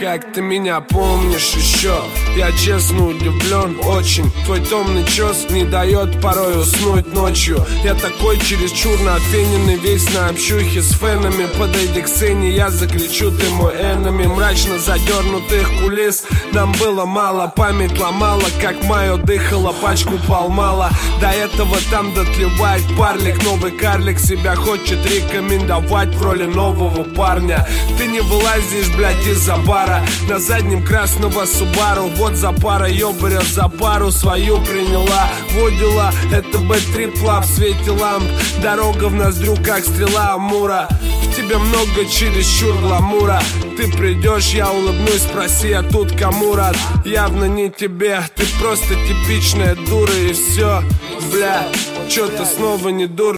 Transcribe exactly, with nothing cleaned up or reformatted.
как ты меня помнишь еще. Я честно удивлен очень. Твой томный чес не дает порой уснуть ночью. Я такой чересчур нафененный, весь на общухе с фенами. Подойди к сцене, я закричу, ты мой enemy. Мрачно задернутых кулис нам было мало. Память ломала, как Майо дыхала, пачку полмала. До этого там дотлевает парлик. Новый карлик себя хочет рекомендовать в роли нового парня. Ты не вылазишь, блядь, из-за бара. На заднем красного Субару. Вот за пара, ёбаря за пару свою приняла. Водила, это бэт-трипла в свете ламп. Дорога в ноздрю, как стрела Амура. В тебе много чересчур гламура. Ты придешь, я улыбнусь, спроси, а тут кому рад? Явно не тебе, ты просто типичная дура и все. Бля, чё ты снова не дура?